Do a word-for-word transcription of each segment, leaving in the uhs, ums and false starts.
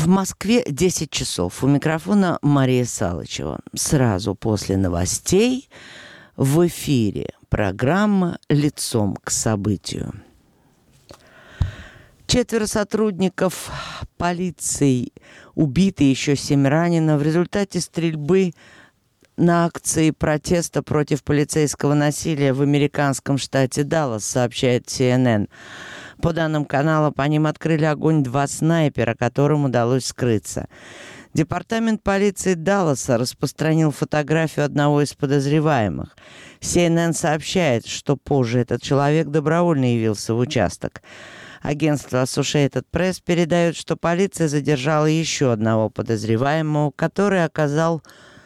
В Москве десять часов. У микрофона Мария Салычева. Сразу после новостей в эфире программа «Лицом к событию». Четверо сотрудников полиции убиты, еще семь ранено в результате стрельбы на акции протеста против полицейского насилия в американском штате Даллас, сообщает си эн эн. По данным канала, по ним открыли огонь два снайпера, которым удалось скрыться. Департамент полиции Далласа распространил фотографию одного из подозреваемых. си эн эн сообщает, что позже этот человек добровольно явился в участок. Агентство Associated Press передает, что полиция задержала еще одного подозреваемого, который оказал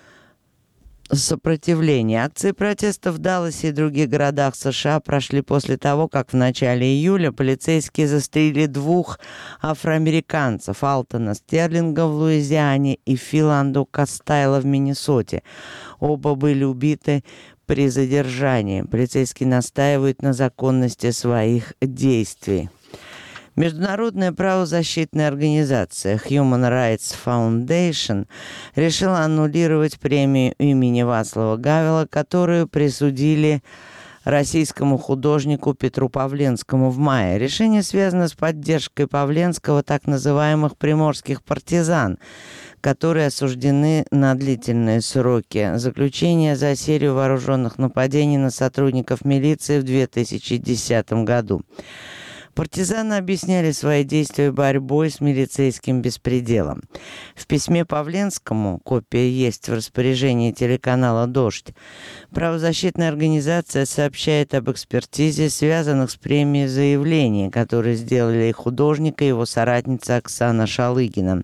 сопротивление. Акции протеста в Далласе и других городах США прошли после того, как в начале июля полицейские застрелили двух афроамериканцев: Алтона Стерлинга в Луизиане и Филанду Кастайла в Миннесоте. Оба были убиты при задержании. Полицейские настаивают на законности своих действий. Международная правозащитная организация Human Rights Foundation решила аннулировать премию имени Вацлава Гавела, которую присудили российскому художнику Петру Павленскому в мае. Решение связано с поддержкой Павленского так называемых приморских партизан, которые осуждены на длительные сроки заключения за серию вооруженных нападений на сотрудников милиции в две тысячи десятом году. Партизаны объясняли свои действия борьбой с милицейским беспределом. В письме Павленскому, копия есть в распоряжении телеканала «Дождь», правозащитная организация сообщает об экспертизе, связанных с премией заявлений, которые сделали художник и его соратница Оксана Шалыгина.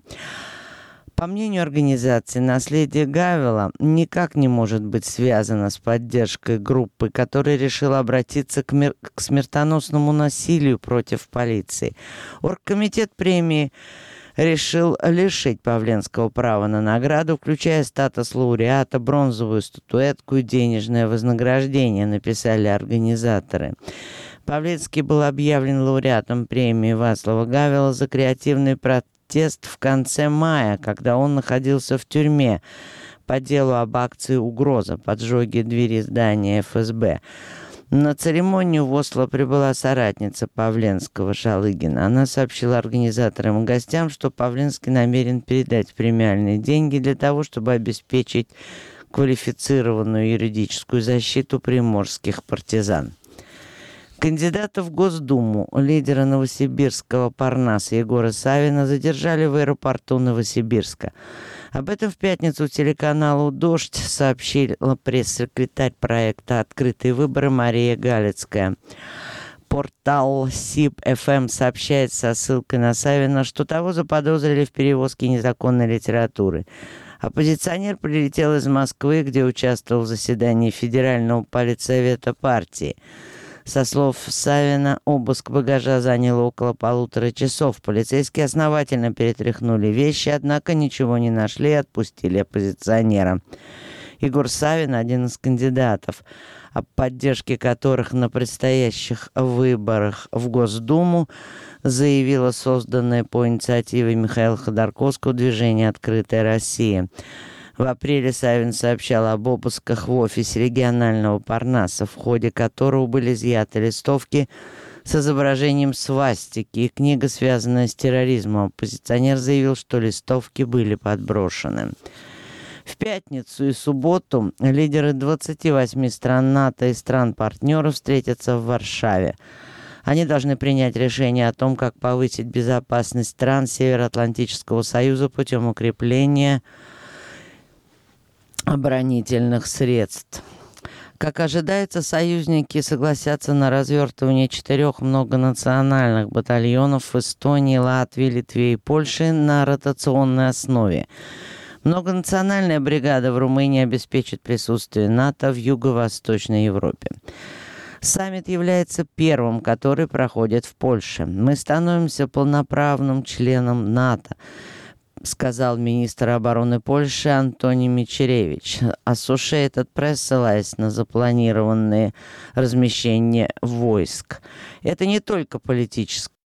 По мнению организации, наследие Гавела никак не может быть связано с поддержкой группы, которая решила обратиться к, мир... к смертоносному насилию против полиции. Оргкомитет премии решил лишить Павленского права на награду, включая статус лауреата, бронзовую статуэтку и денежное вознаграждение, написали организаторы. Павленский был объявлен лауреатом премии Вацлава Гавела за креативный протест в конце мая, когда он находился в тюрьме по делу об акции «Угроза» поджоге двери здания эф эс бэ. На церемонию в Осло прибыла соратница Павленского Шалыгина. Она сообщила организаторам и гостям, что Павленский намерен передать премиальные деньги для того, чтобы обеспечить квалифицированную юридическую защиту приморских партизан. Кандидата в Госдуму, лидера новосибирского Парнаса Егора Савина, задержали в аэропорту Новосибирска. Об этом в пятницу телеканалу «Дождь» сообщила пресс-секретарь проекта «Открытые выборы» Мария Галицкая. Портал СИБ эф эм сообщает со ссылкой на Савина, что того заподозрили в перевозке незаконной литературы. Оппозиционер прилетел из Москвы, где участвовал в заседании Федерального политсовета партии. Со слов Савина, обыск багажа занял около полутора часов. Полицейские основательно перетряхнули вещи, однако ничего не нашли и отпустили оппозиционера. Егор Савин – один из кандидатов, о поддержке которых на предстоящих выборах в Госдуму заявило созданное по инициативе Михаила Ходорковского движение «Открытая Россия». В апреле Савин сообщал об обысках в офисе регионального Парнаса, в ходе которого были изъяты листовки с изображением свастики и книга, связанная с терроризмом. Оппозиционер заявил, что листовки были подброшены. В пятницу и субботу лидеры двадцати восьми стран НАТО и стран-партнеров встретятся в Варшаве. Они должны принять решение о том, как повысить безопасность стран Североатлантического союза путем укрепления оборонительных средств. Как ожидается, союзники согласятся на развертывание четырех многонациональных батальонов в Эстонии, Латвии, Литве и Польше на ротационной основе. Многонациональная бригада в Румынии обеспечит присутствие НАТО в Юго-Восточной Европе. Саммит является первым, который проходит в Польше. Мы становимся полноправным членом НАТО, сказал министр обороны Польши Антоний Мичеревич. Associated Press, ссылаясь на запланированные размещения войск. Это не только политическое